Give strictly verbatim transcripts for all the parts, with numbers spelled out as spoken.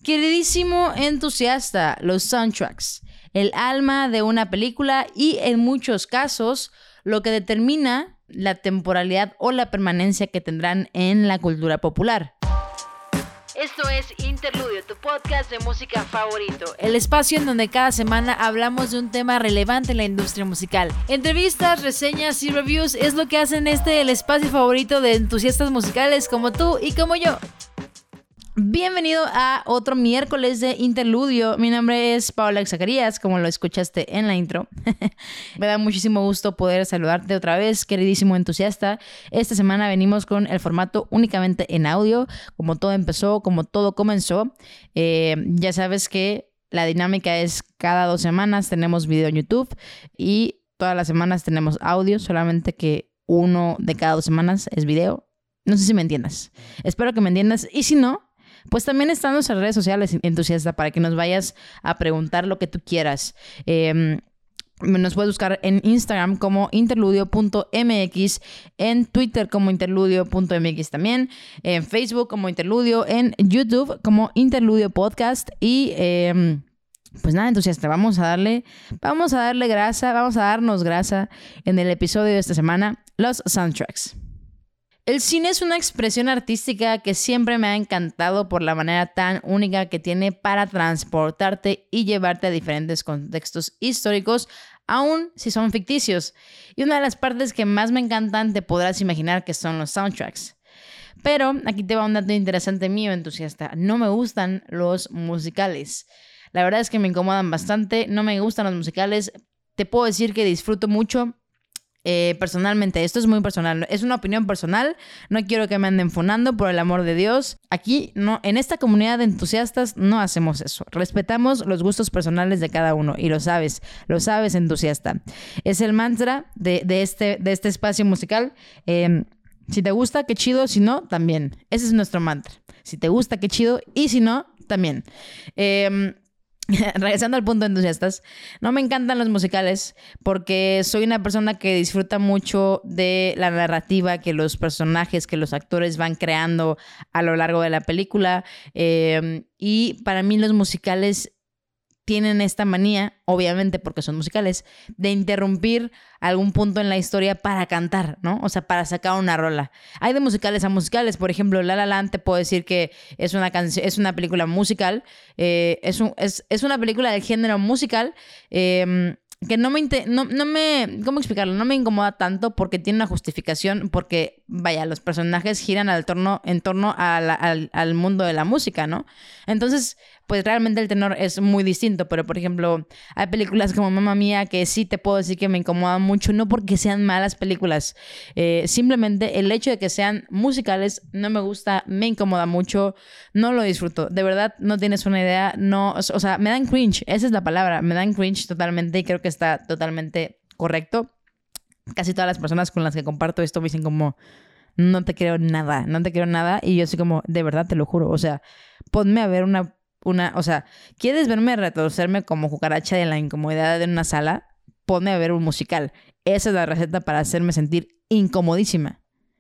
Queridísimo entusiasta, los soundtracks, el alma de una película y en muchos casos lo que determina la temporalidad o la permanencia que tendrán en la cultura popular. Esto es Interludio, tu podcast de música favorito. El espacio en donde cada semana hablamos de un tema relevante en la industria musical. Entrevistas, reseñas y reviews es lo que hacen este el espacio favorito de entusiastas musicales como tú y como yo. Bienvenido a otro miércoles de Interludio. Mi nombre es Paola Zacarías, como lo escuchaste en la intro. Me da muchísimo gusto poder saludarte otra vez, queridísimo entusiasta. Esta semana venimos con el formato únicamente en audio, como todo empezó, como todo comenzó. Eh, ya sabes que la dinámica es cada dos semanas tenemos video en YouTube y todas las semanas tenemos audio, solamente que uno de cada dos semanas es video. No sé si me entiendas. Espero que me entiendas y si no, pues también están nuestras redes sociales, entusiasta, para que nos vayas a preguntar lo que tú quieras. Eh, nos puedes buscar en Instagram como interludio punto m x, en Twitter como interludio punto m x también, en Facebook como Interludio, en YouTube como Interludio Podcast y... Eh, Pues nada, entusiasta, vamos a darle, vamos a darle grasa, vamos a darnos grasa en el episodio de esta semana, los soundtracks. El cine es una expresión artística que siempre me ha encantado por la manera tan única que tiene para transportarte y llevarte a diferentes contextos históricos, aun si son ficticios. Y una de las partes que más me encantan te podrás imaginar que son los soundtracks. Pero aquí te va un dato interesante mío, entusiasta. No me gustan los musicales. La verdad es que me incomodan bastante, no me gustan los musicales. Te puedo decir que disfruto mucho. Eh, personalmente, esto es muy personal, es una opinión personal, no quiero que me anden funando, por el amor de Dios. Aquí, no, en esta comunidad de entusiastas no hacemos eso, respetamos los gustos personales de cada uno y lo sabes, lo sabes, entusiasta. Es el mantra de, de, este, de este espacio musical. eh, si te gusta, qué chido, si no, también. Ese es nuestro mantra, si te gusta, qué chido, y si no, también. eh, Regresando al punto de entusiastas, no me encantan los musicales porque soy una persona que disfruta mucho de la narrativa que los personajes, que los actores van creando a lo largo de la película. Eh, y para mí los musicales tienen esta manía, obviamente porque son musicales, de interrumpir algún punto en la historia para cantar, ¿no? O sea, para sacar una rola. Hay de musicales a musicales. Por ejemplo, La La Land te puedo decir que es una canción, es una película musical. Eh, es, un, es, es una película del género musical eh, que no me, inte- no, no me... ¿Cómo explicarlo? No me incomoda tanto porque tiene una justificación, porque, vaya, los personajes giran al torno, en torno a la, al, al mundo de la música, ¿no? Entonces, pues realmente el tenor es muy distinto, pero por ejemplo, hay películas como Mamma Mía que sí te puedo decir que me incomodan mucho, no porque sean malas películas, eh, simplemente el hecho de que sean musicales no me gusta, me incomoda mucho, no lo disfruto, de verdad no tienes una idea, no, o sea, me dan cringe, esa es la palabra, me dan cringe totalmente y creo que está totalmente correcto. Casi todas las personas con las que comparto esto me dicen como, no te creo nada, no te creo nada, y yo así como, de verdad te lo juro, o sea, ponme a ver una Una, o sea, ¿quieres verme retorcerme como cucaracha de la incomodidad de una sala? Ponme a ver un musical. Esa es la receta para hacerme sentir incomodísima.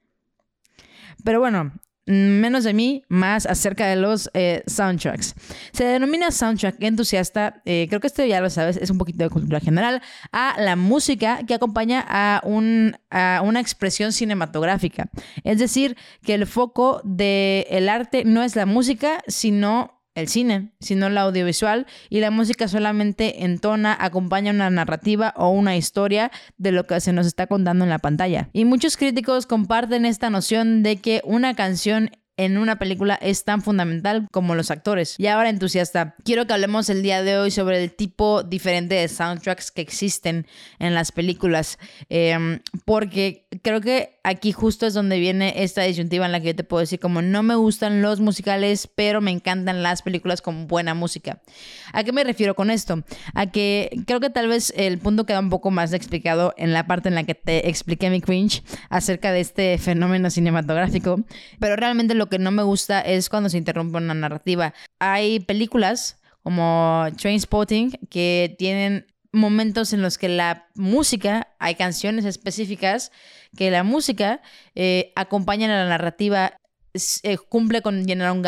Pero bueno, menos de mí, más acerca de los eh, soundtracks. Se denomina soundtrack entusiasta, eh, creo que esto ya lo sabes, es un poquito de cultura general, a la música que acompaña a, un, a una expresión cinematográfica. Es decir, que el foco del arte no es la música, sino el cine, sino la audiovisual, y la música solamente entona, acompaña una narrativa o una historia de lo que se nos está contando en la pantalla. Y muchos críticos comparten esta noción de que una canción en una película es tan fundamental como los actores. Y ahora, entusiasta, quiero que hablemos el día de hoy sobre el tipo diferente de soundtracks que existen en las películas, eh, porque creo que aquí justo es donde viene esta disyuntiva en la que yo te puedo decir como no me gustan los musicales, pero me encantan las películas con buena música. ¿A qué me refiero con esto? A que creo que tal vez el punto queda un poco más explicado en la parte en la que te expliqué mi cringe acerca de este fenómeno cinematográfico, pero realmente lo que no me gusta es cuando se interrumpe una narrativa. Hay películas como Trainspotting que tienen momentos en los que la música, hay canciones específicas que la música eh, acompaña a la narrativa, eh, cumple con llenar un gap,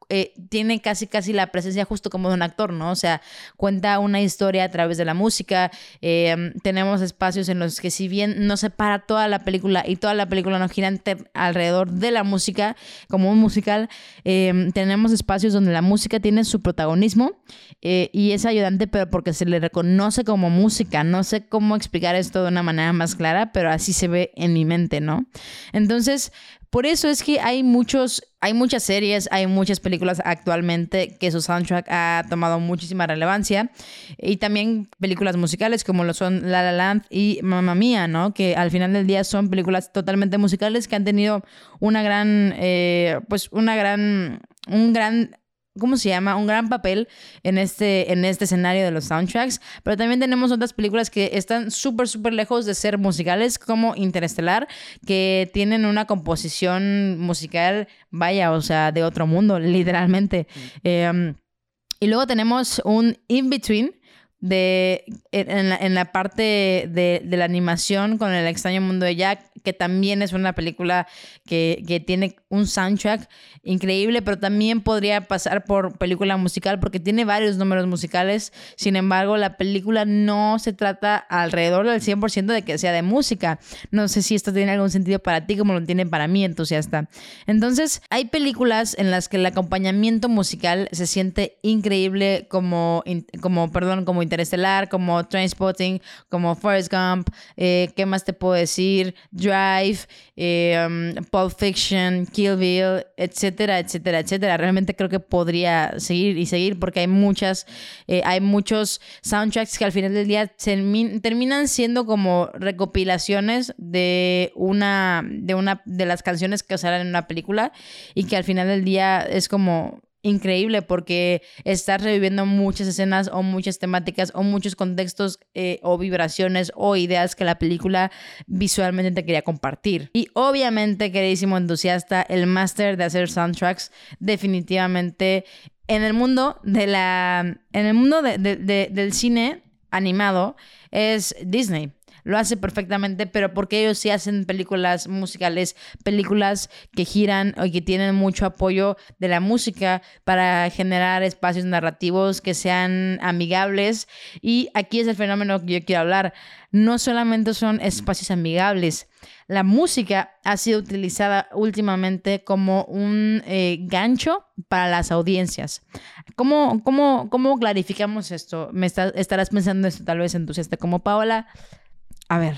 eh, tiene casi casi la presencia justo como de un actor, ¿no? O sea, cuenta una historia a través de la música. Eh, tenemos espacios en los que si bien no se para toda la película y toda la película no gira alrededor de la música como un musical, eh, tenemos espacios donde la música tiene su protagonismo eh, y es ayudante, pero porque se le reconoce como música. No sé cómo explicar esto de una manera más clara, pero así se ve en mi mente, ¿no? Entonces, por eso es que hay muchos, hay muchas series, hay muchas películas actualmente que su soundtrack ha tomado muchísima relevancia, y también películas musicales como lo son La La Land y Mamma Mía, ¿no? Que al final del día son películas totalmente musicales que han tenido una gran, eh, pues una gran, un gran ¿cómo se llama? Un gran papel en este, en este escenario de los soundtracks. Pero también tenemos otras películas que están súper, súper lejos de ser musicales, como Interestelar, que tienen una composición musical, vaya, o sea, de otro mundo, literalmente. Mm. Eh, y luego tenemos un in-between de, en, la, en la parte de, de la animación con El extraño mundo de Jack, que también es una película que, que tiene un soundtrack increíble, pero también podría pasar por película musical porque tiene varios números musicales. Sin embargo, la película no se trata alrededor del cien por ciento de que sea de música. No sé si esto tiene algún sentido para ti como lo tiene para mí, entusiasta. Entonces, hay películas en las que el acompañamiento musical se siente increíble, como, como perdón, como Interestelar, como Trainspotting, como Forrest Gump, eh, ¿qué más te puedo decir? Drive, eh, um, Pulp Fiction, Kill Bill, etcétera, etcétera, etcétera. Realmente creo que podría seguir y seguir porque hay muchas, eh, hay muchos soundtracks que al final del día termin- terminan siendo como recopilaciones de una, de una de las canciones que salen en una película, y que al final del día es como increíble porque estás reviviendo muchas escenas o muchas temáticas o muchos contextos eh, o vibraciones o ideas que la película visualmente te quería compartir. Y obviamente, queridísimo entusiasta, el máster de hacer soundtracks definitivamente en el mundo de la en el mundo de, de, de, del cine animado es Disney. Lo hace perfectamente, pero porque ellos sí hacen películas musicales, películas que giran y que tienen mucho apoyo de la música para generar espacios narrativos que sean amigables. Y aquí es el fenómeno que yo quiero hablar. No solamente son espacios amigables. La música ha sido utilizada últimamente como un eh, gancho para las audiencias. ¿Cómo, cómo, cómo clarificamos esto? Me está, estarás pensando esto tal vez entusiasta como Paola. A ver,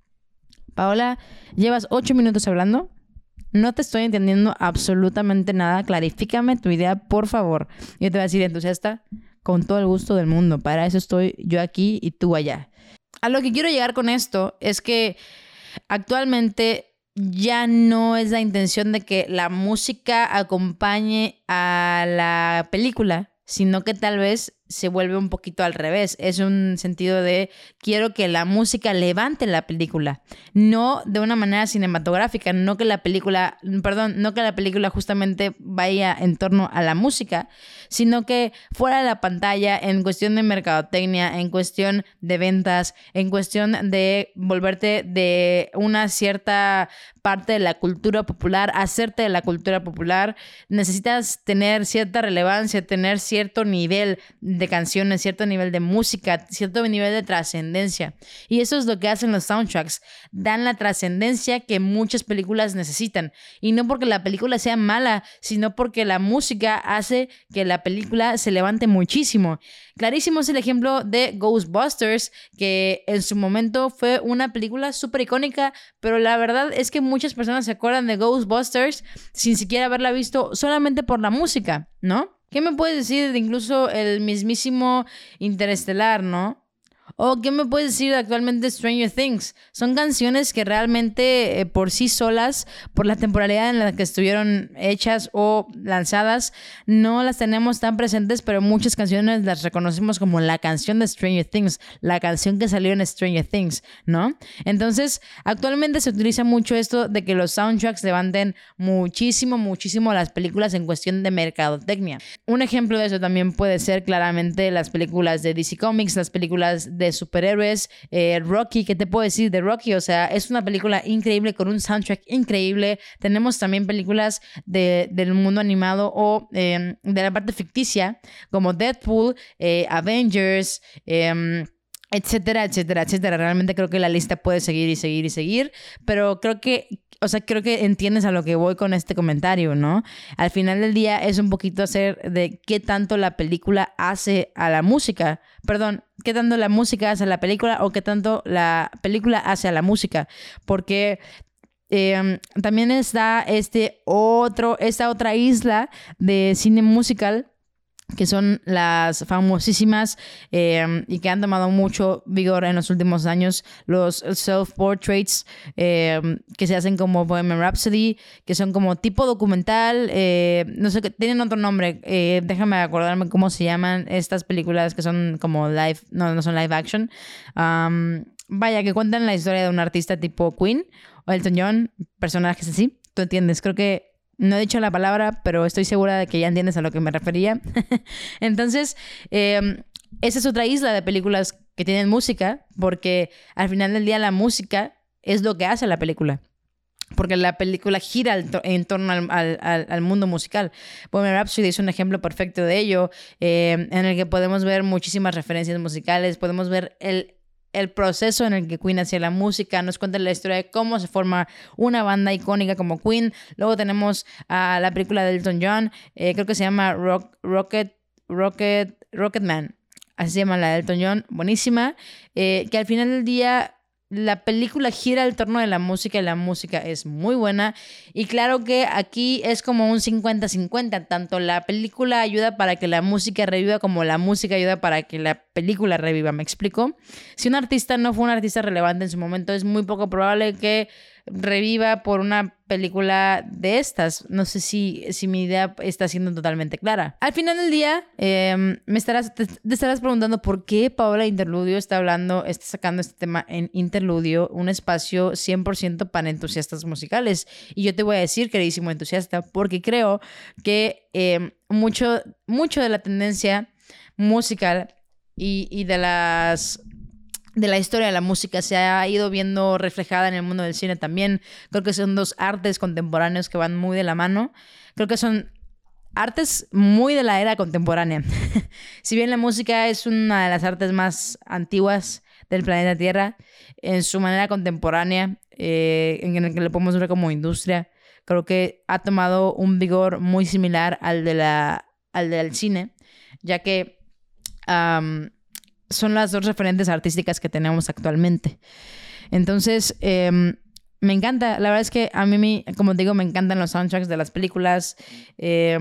Paola, llevas ocho minutos hablando. No te estoy entendiendo absolutamente nada. Clarifícame tu idea, por favor. Yo te voy a decir, entusiasta, con todo el gusto del mundo. Para eso estoy yo aquí y tú allá. A lo que quiero llegar con esto es que actualmente ya no es la intención de que la música acompañe a la película, sino que tal vez se vuelve un poquito al revés. Es un sentido de quiero que la música levante la película, no de una manera cinematográfica, no que la película, perdón, no que la película justamente vaya en torno a la música, sino que fuera de la pantalla, en cuestión de mercadotecnia, en cuestión de ventas, en cuestión de volverte de una cierta parte de la cultura popular, hacerte de la cultura popular, necesitas tener cierta relevancia, tener cierto nivel de canciones, cierto nivel de música, cierto nivel de trascendencia. Y eso es lo que hacen los soundtracks. Dan la trascendencia que muchas películas necesitan. Y no porque la película sea mala, sino porque la música hace que la película se levante muchísimo. Clarísimo es el ejemplo de Ghostbusters, que en su momento fue una película súper icónica, pero la verdad es que muchas personas se acuerdan de Ghostbusters sin siquiera haberla visto solamente por la música, ¿no? ¿Qué me puedes decir de incluso el mismísimo Interestelar, no? ¿O qué me puedes decir de actualmente Stranger Things? Son canciones que realmente eh, por sí solas, por la temporalidad en la que estuvieron hechas o lanzadas, no las tenemos tan presentes, pero muchas canciones las reconocemos como la canción de Stranger Things, la canción que salió en Stranger Things, ¿no? Entonces, actualmente se utiliza mucho esto de que los soundtracks levanten muchísimo, muchísimo las películas en cuestión de mercadotecnia. Un ejemplo de eso también puede ser claramente las películas de D C Comics, las películas de de superhéroes. Eh, Rocky, ¿qué te puedo decir de Rocky? O sea, es una película increíble con un soundtrack increíble. Tenemos también películas de, del mundo animado o eh, de la parte ficticia, como Deadpool, eh, Avengers, eh, etcétera, etcétera, etcétera. Realmente creo que la lista puede seguir y seguir y seguir, pero creo que, o sea, creo que entiendes a lo que voy con este comentario, ¿no? Al final del día es un poquito hacer de qué tanto la película hace a la música. Perdón, qué tanto la música hace a la película o qué tanto la película hace a la música. Porque eh, también está este otro, esta otra isla de cine musical, que son las famosísimas eh, y que han tomado mucho vigor en los últimos años, los self-portraits eh, que se hacen como Bohemian Rhapsody, que son como tipo documental, eh, no sé, tienen otro nombre, eh, déjame acordarme cómo se llaman estas películas que son como live, no, no son live action, um, vaya, que cuentan la historia de un artista tipo Queen o Elton John, personajes así, tú entiendes, creo que no he dicho la palabra, pero estoy segura de que ya entiendes a lo que me refería. Entonces, eh, esa es otra isla de películas que tienen música, porque al final del día la música es lo que hace la película. Porque la película gira en torno al, al, al mundo musical. Bohemian Rhapsody es un ejemplo perfecto de ello, eh, en el que podemos ver muchísimas referencias musicales, podemos ver el... el proceso en el que Queen hacía la música, nos cuenta la historia de cómo se forma una banda icónica como Queen. Luego tenemos a uh, la película de Elton John, eh, creo que se llama Rock, Rocket, Rocket, Rocket Man, así se llama la de Elton John, buenísima, eh, que al final del día la película gira al torno de la música y la música es muy buena. Y claro que aquí es como un cincuenta cincuenta. Tanto la película ayuda para que la música reviva como la música ayuda para que la película reviva. ¿Me explico? Si un artista no fue un artista relevante en su momento, es muy poco probable que reviva por una película de estas. No sé si, si mi idea está siendo totalmente clara. Al final del día, eh, me estarás, te, te estarás preguntando por qué Paola Interludio está hablando, está sacando este tema en Interludio, un espacio cien por ciento para entusiastas musicales. Y yo te voy a decir, queridísimo entusiasta, porque creo que eh, mucho, mucho de la tendencia musical y, y de las... de la historia de la música se ha ido viendo reflejada en el mundo del cine también. Creo que son dos artes contemporáneos que van muy de la mano. Creo que son artes muy de la era contemporánea. Si bien la música es una de las artes más antiguas del planeta Tierra, en su manera contemporánea, eh, en el que lo podemos ver como industria, creo que ha tomado un vigor muy similar al, de la, al del cine, ya que... Um, son las dos referentes artísticas que tenemos actualmente. Entonces, eh, me encanta. La verdad es que a mí, como te digo, me encantan los soundtracks de las películas. Eh,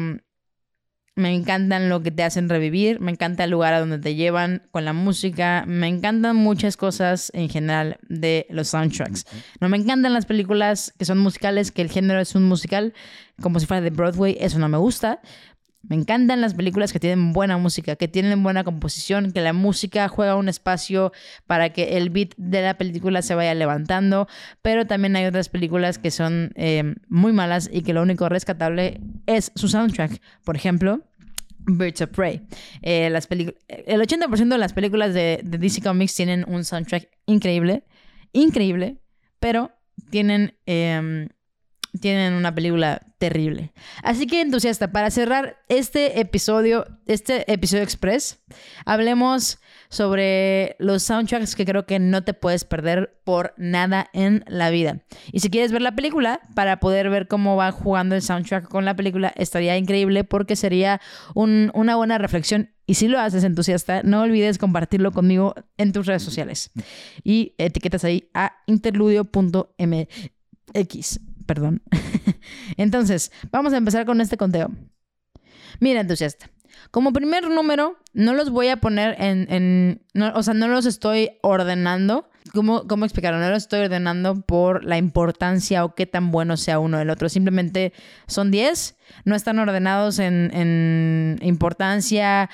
me encantan lo que te hacen revivir. Me encanta el lugar a donde te llevan con la música. Me encantan muchas cosas en general de los soundtracks. No me encantan las películas que son musicales, que el género es un musical, como si fuera de Broadway. Eso no me gusta. Me encantan las películas que tienen buena música, que tienen buena composición, que la música juega un espacio para que el beat de la película se vaya levantando, pero también hay otras películas que son eh, muy malas y que lo único rescatable es su soundtrack. Por ejemplo, Birds of Prey. Eh, las pelic- el ochenta por ciento de las películas de, de D C Comics tienen un soundtrack increíble, increíble, pero tienen... Eh, tienen una película terrible. Así que, entusiasta, para cerrar este episodio, este episodio express, hablemos sobre los soundtracks que creo que no te puedes perder por nada en la vida. Y si quieres ver la película, para poder ver cómo va jugando el soundtrack con la película, estaría increíble porque sería un, una buena reflexión. Y si lo haces, entusiasta, no olvides compartirlo conmigo en tus redes sociales. Y etiquetas ahí a interludio punto m x. Perdón. Entonces, vamos a empezar con este conteo. Mira, entusiasta. Como primer número, no los voy a poner en... en no, o sea, no los estoy ordenando ¿Cómo, cómo explicarlo? No lo estoy ordenando por la importancia o qué tan bueno sea uno del otro. Simplemente son diez, no están ordenados en, en importancia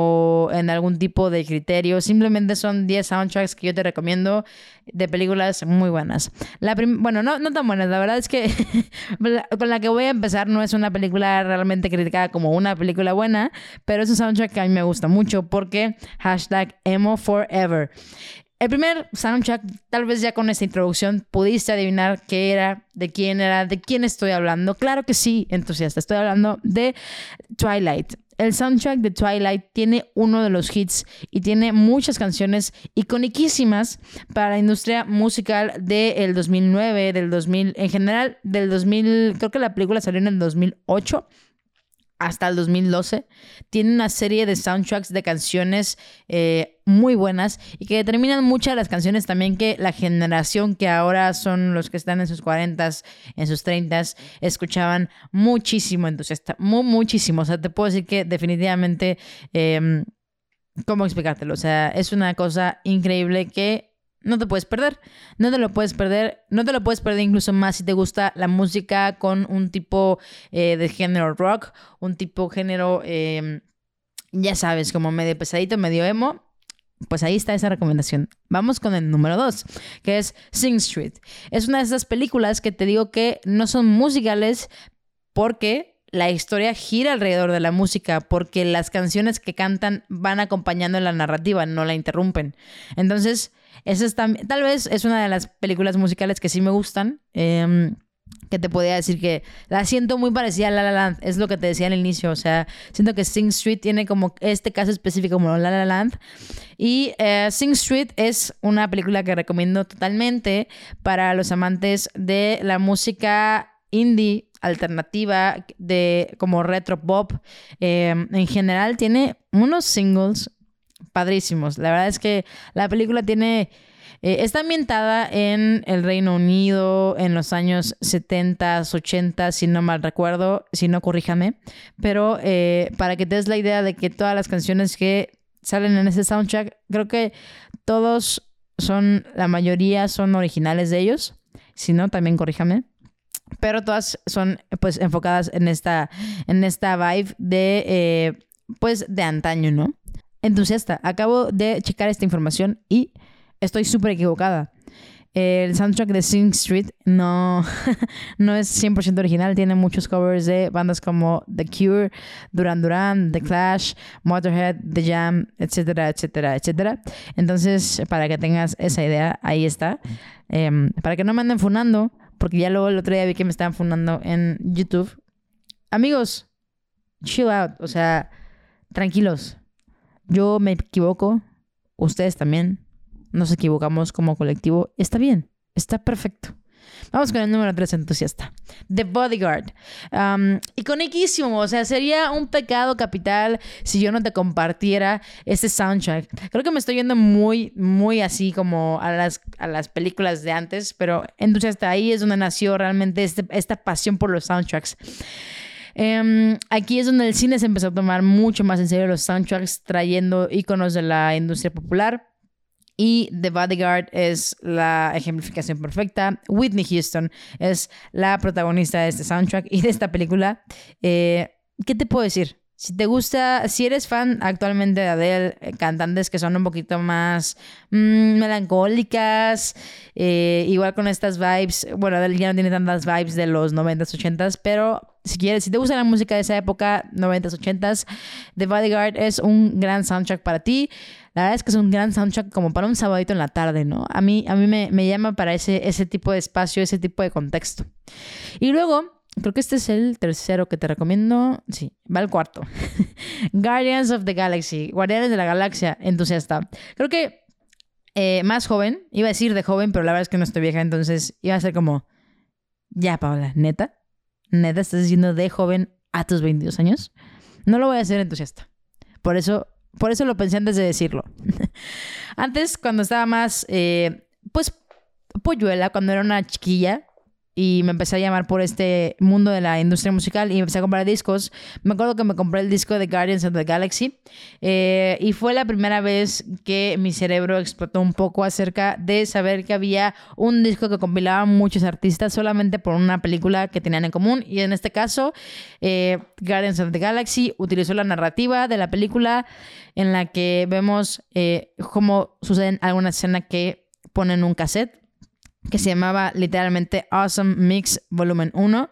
o en algún tipo de criterio. Simplemente son diez soundtracks que yo te recomiendo de películas muy buenas. La prim- bueno, no, no tan buenas. La verdad es que con la que voy a empezar no es una película realmente criticada como una película buena, pero es un soundtrack que a mí me gusta mucho porque hashtag emo forever. El primer soundtrack, tal vez ya con esta introducción pudiste adivinar qué era, de quién era, de quién estoy hablando. Claro que sí, entusiasta. Estoy hablando de Twilight. El soundtrack de Twilight tiene uno de los hits y tiene muchas canciones iconiquísimas para la industria musical del dos mil nueve, del dos mil, en general del dos mil, creo que la película salió en el dos mil ocho. Hasta el dos mil doce, tiene una serie de soundtracks de canciones eh, muy buenas y que determinan muchas de las canciones también que la generación que ahora son los que están en sus cuarentas, en sus treintas, escuchaban muchísimo, entonces, muy, muchísimo. O sea, te puedo decir que definitivamente, eh, ¿cómo explicártelo? O sea, es una cosa increíble que no te puedes perder, no te lo puedes perder, no te lo puedes perder incluso más si te gusta la música con un tipo eh, de género rock, un tipo género, eh, ya sabes, como medio pesadito, medio emo. Pues ahí está esa recomendación. Vamos con el número dos, que es Sing Street. Es una de esas películas que te digo que no son musicales porque la historia gira alrededor de la música, porque las canciones que cantan van acompañando la narrativa, no la interrumpen. Entonces, esa es tam- tal vez es una de las películas musicales que sí me gustan, eh, que te podría decir que la siento muy parecida a La La Land, es lo que te decía al inicio, o sea, siento que Sing Street tiene como este caso específico como La La Land, y eh, Sing Street es una película que recomiendo totalmente para los amantes de la música indie, alternativa, de como retro pop. Eh, en general tiene unos singles padrísimos. La verdad es que la película tiene... Eh, está ambientada en el Reino Unido en los años setenta, ochenta, si no mal recuerdo, si no, corríjame. Pero eh, para que te des la idea de que todas las canciones que salen en ese soundtrack, creo que todos son, la mayoría son originales de ellos. Si no, también corríjame. Pero todas son pues enfocadas en esta, en esta vibe de, eh, pues, de antaño, ¿no? Entusiasta, acabo de checar esta información y estoy súper equivocada. El soundtrack de Sing Street no, no es cien por ciento original. Tiene muchos covers de bandas como The Cure, Duran Duran, The Clash, Motorhead, The Jam, etcétera, etcétera, etcétera. Entonces, para que tengas esa idea, ahí está. Eh, para que no me anden funando, porque ya luego el otro día vi que me estaban funando en YouTube. Amigos, chill out. O sea, tranquilos. Yo me equivoco, ustedes también, nos equivocamos como colectivo. Está bien, está perfecto. Vamos con el número tres, entusiasta. The Bodyguard. Um, iconiquísimo, o sea, sería un pecado capital si yo no te compartiera este soundtrack. Creo que me estoy yendo muy, muy así como a las, a las películas de antes, pero entusiasta, ahí es donde nació realmente este, esta pasión por los soundtracks. Um, aquí es donde el cine se empezó a tomar mucho más en serio los soundtracks, trayendo íconos de la industria popular. Y The Bodyguard es la ejemplificación perfecta. Whitney Houston es la protagonista de este soundtrack y de esta película. Eh, ¿Qué te puedo decir? Si te gusta, si eres fan actualmente de Adele, eh, cantantes que son un poquito más mmm, melancólicas, eh, igual con estas vibes, bueno, Adele ya no tiene tantas vibes de los noventas, ochentas, pero si quieres, si te gusta la música de esa época, noventas, ochentas, The Bodyguard es un gran soundtrack para ti. La verdad es que es un gran soundtrack como para un sabadito en la tarde, ¿no? A mí, a mí me, me llama para ese, ese tipo de espacio, ese tipo de contexto. Y luego, creo que este es el tercero que te recomiendo. Sí, va el cuarto. Guardians of the Galaxy. Guardianes de la Galaxia. Entusiasta. Creo que eh, más joven. Iba a decir de joven, pero la verdad es que no estoy vieja. Entonces iba a ser como... Ya, Paola, ¿neta? ¿Neta estás diciendo de joven a tus veintidós años? No lo voy a hacer, entusiasta. Por eso... Por eso lo pensé antes de decirlo. Antes, cuando estaba más, eh, pues, polluela, cuando era una chiquilla y me empecé a llamar por este mundo de la industria musical y empecé a comprar discos. Me acuerdo que me compré el disco de Guardians of the Galaxy eh, y fue la primera vez que mi cerebro explotó un poco acerca de saber que había un disco que compilaba muchos artistas solamente por una película que tenían en común, y en este caso eh, Guardians of the Galaxy utilizó la narrativa de la película en la que vemos eh, cómo suceden alguna escena que ponen un cassette que se llamaba literalmente Awesome Mix Volumen uno.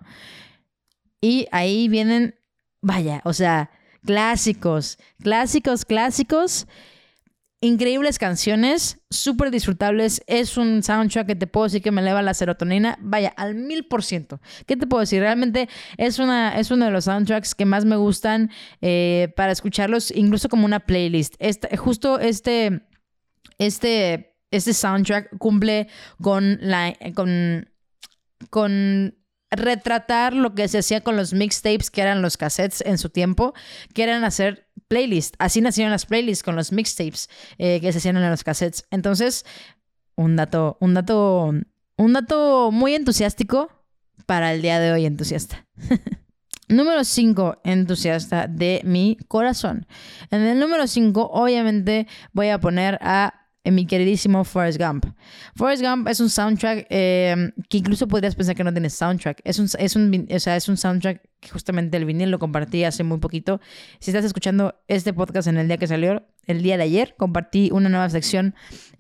Y ahí vienen, vaya, o sea, clásicos, clásicos, clásicos, increíbles canciones, súper disfrutables. Es un soundtrack que te puedo decir que me eleva la serotonina, vaya, al mil por ciento. ¿Qué te puedo decir? Realmente es, una, es uno de los soundtracks que más me gustan eh, para escucharlos, incluso como una playlist. Este, justo este... este Este soundtrack cumple con, la, con, con retratar lo que se hacía con los mixtapes, que eran los cassettes en su tiempo, que eran hacer playlists. Así nacieron las playlists con los mixtapes eh, que se hacían en los cassettes. Entonces, un dato, un dato, un dato muy entusiástico para el día de hoy, entusiasta. Número cinco, entusiasta de mi corazón. En el número cinco, obviamente, voy a poner a en mi queridísimo Forrest Gump. Forrest Gump es un soundtrack eh, que incluso podrías pensar que no tiene soundtrack. Es un, es, un, o sea, es un soundtrack que justamente el vinil lo compartí hace muy poquito. Si estás escuchando este podcast en el día que salió, el día de ayer, compartí una nueva sección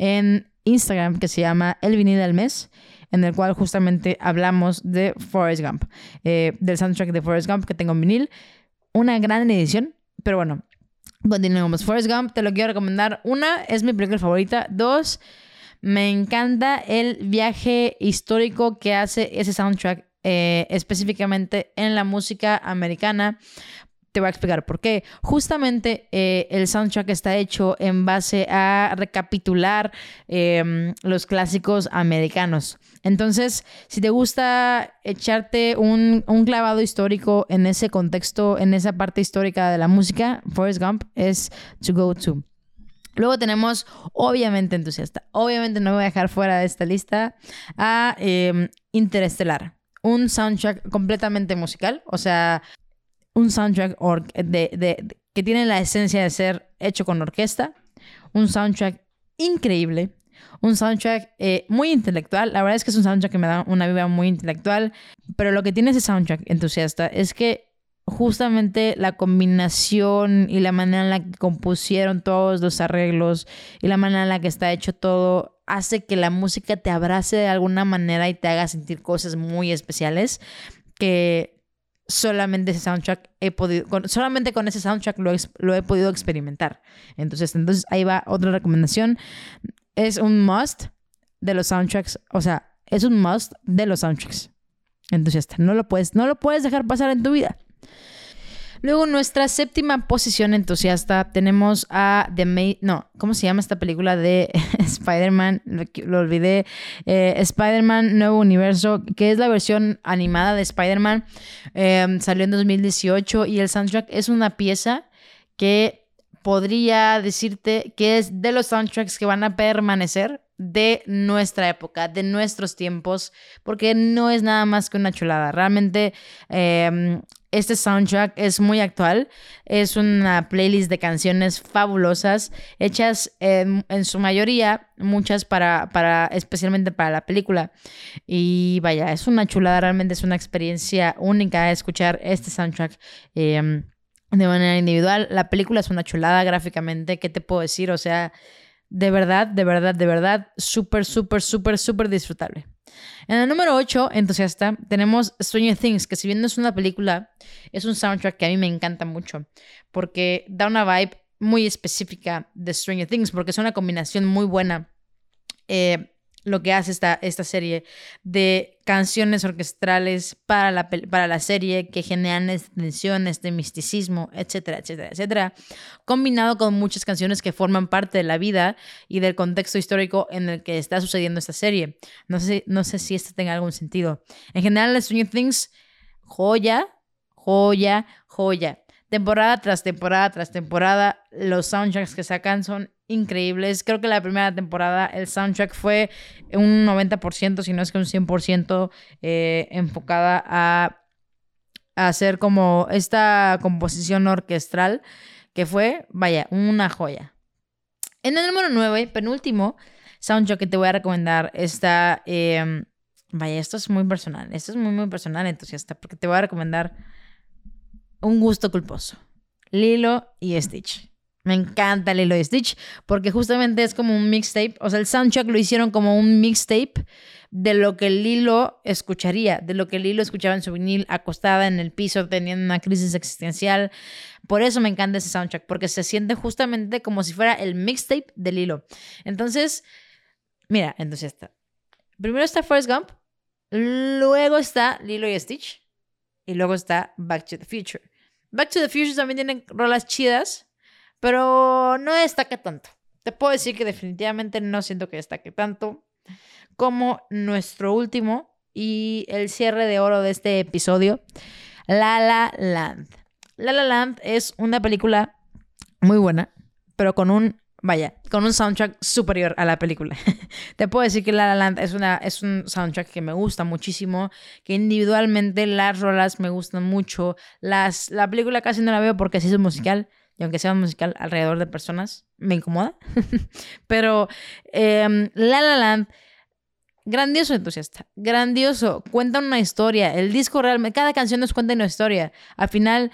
en Instagram que se llama El Vinil del Mes, en el cual justamente hablamos de Forrest Gump, eh, del soundtrack de Forrest Gump que tengo en vinil. Una gran edición, pero bueno, continuemos. Forrest Gump, te lo quiero recomendar. Una, es mi película favorita. Dos, me encanta el viaje histórico que hace ese soundtrack, eh, específicamente en la música americana. Te voy a explicar por qué. Justamente eh, el soundtrack está hecho en base a recapitular eh, los clásicos americanos. Entonces, si te gusta echarte un, un clavado histórico en ese contexto, en esa parte histórica de la música, Forrest Gump es to go to. Luego tenemos, obviamente entusiasta, obviamente no voy a dejar fuera de esta lista, a eh, Interestelar. Un soundtrack completamente musical, o sea, un soundtrack or- de, de, de, que tiene la esencia de ser hecho con orquesta. Un soundtrack increíble. Un soundtrack eh, muy intelectual. La verdad es que es un soundtrack que me da una vibra muy intelectual. Pero lo que tiene ese soundtrack entusiasta es que justamente la combinación y la manera en la que compusieron todos los arreglos y la manera en la que está hecho todo hace que la música te abrace de alguna manera y te haga sentir cosas muy especiales que solamente ese soundtrack he podido, con, solamente con ese soundtrack lo, lo he podido experimentar. Entonces, entonces ahí va otra recomendación. Es un must de los soundtracks, o sea, es un must de los soundtracks. Entonces, no lo puedes, no lo puedes dejar pasar en tu vida. Luego, nuestra séptima posición entusiasta, tenemos a The Ma- No, ¿cómo se llama esta película de Spider-Man? Lo, lo olvidé. Eh, Spider-Man Nuevo Universo, que es la versión animada de Spider-Man. Eh, salió en dos mil dieciocho y el soundtrack es una pieza que podría decirte que es de los soundtracks que van a permanecer de nuestra época, de nuestros tiempos, porque no es nada más que una chulada. Realmente eh, este soundtrack es muy actual. Es una playlist de canciones fabulosas, hechas eh, en su mayoría, muchas para, para, especialmente para la película. Y vaya, es una chulada, realmente es una experiencia única escuchar este soundtrack eh, de manera individual. La película es una chulada gráficamente, ¿qué te puedo decir? O sea, de verdad, de verdad, de verdad, súper, súper, súper, súper disfrutable. En el número ocho, entusiasta, tenemos Stranger Things, que si bien no es una película, es un soundtrack que a mí me encanta mucho, porque da una vibe muy específica de Stranger Things, porque es una combinación muy buena. Eh, lo que hace esta, esta serie de canciones orquestrales para la, para la serie que generan esta tensión, este misticismo, etcétera, etcétera, etcétera, combinado con muchas canciones que forman parte de la vida y del contexto histórico en el que está sucediendo esta serie. No sé, no sé si esto tenga algún sentido. En general, Stranger Things, joya, joya, joya. temporada tras temporada tras temporada, los soundtracks que sacan son increíbles. Creo que la primera temporada el soundtrack fue un noventa por ciento, si no es que un cien por ciento eh, enfocada a, a hacer como esta composición orquestral que fue, vaya, una joya. En el número nueve, penúltimo soundtrack que te voy a recomendar está... Eh, vaya, esto es muy personal. Esto es muy, muy personal, entusiasta, porque te voy a recomendar un gusto culposo. Lilo y Stitch. Me encanta Lilo y Stitch porque justamente es como un mixtape. O sea, el soundtrack lo hicieron como un mixtape de lo que Lilo escucharía, de lo que Lilo escuchaba en su vinil acostada en el piso teniendo una crisis existencial. Por eso me encanta ese soundtrack, porque se siente justamente como si fuera el mixtape de Lilo. Entonces, mira, entonces está. Primero está Forrest Gump, luego está Lilo y Stitch y luego está Back to the Future. Back to the Future también tiene rolas chidas, pero no destaca tanto. Te puedo decir que definitivamente no siento que destaque tanto como nuestro último y el cierre de oro de este episodio, La La Land. La La Land es una película muy buena, pero con un, vaya, con un soundtrack superior a la película. Te puedo decir que La La Land es, una, es un soundtrack que me gusta muchísimo, que individualmente las rolas me gustan mucho. Las, la película casi no la veo porque sí es un musical, y aunque sea un musical alrededor de personas, me incomoda. Pero eh, La La Land, grandioso entusiasta, grandioso, cuenta una historia. El disco realmente, cada canción nos cuenta una historia. Al final,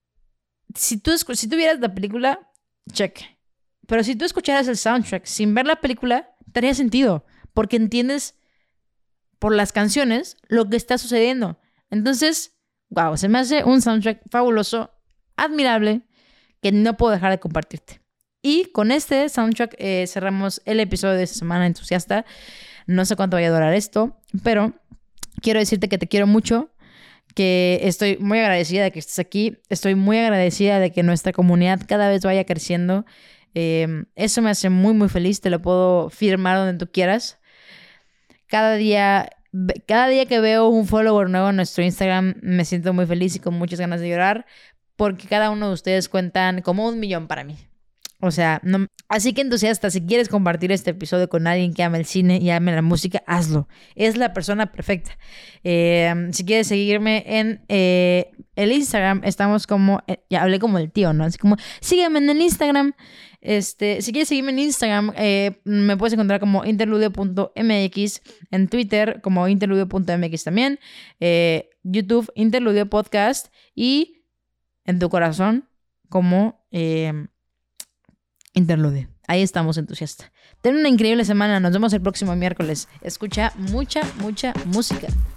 si tú, si tú vieras la película, check. Pero si tú escucharas el soundtrack sin ver la película, tendría sentido, porque entiendes por las canciones lo que está sucediendo. Entonces, wow, se me hace un soundtrack fabuloso, admirable, que no puedo dejar de compartirte. Y con este soundtrack eh, cerramos el episodio de esta semana entusiasta. No sé cuánto vaya a durar esto, pero quiero decirte que te quiero mucho, que estoy muy agradecida de que estés aquí. Estoy muy agradecida de que nuestra comunidad cada vez vaya creciendo. Eh, eso me hace muy, muy feliz. Te lo puedo firmar donde tú quieras. Cada día, cada día que veo un follower nuevo en nuestro Instagram, me siento muy feliz y con muchas ganas de llorar, porque cada uno de ustedes cuentan como un millón para mí. O sea, no... Así que entusiasta, si quieres compartir este episodio con alguien que ama el cine y ame la música, hazlo. Es la persona perfecta. Eh, si quieres seguirme en eh, el Instagram, estamos como... Eh, ya hablé como el tío, ¿no? Así como, sígueme en el Instagram. Este, si quieres seguirme en Instagram, eh, me puedes encontrar como interludio punto m x, en Twitter como interludio punto m x también, eh, YouTube, Interludio Podcast, y en tu corazón como... Eh, Interludio. Ahí estamos, entusiasta. Ten una increíble semana. Nos vemos el próximo miércoles. Escucha mucha, mucha música.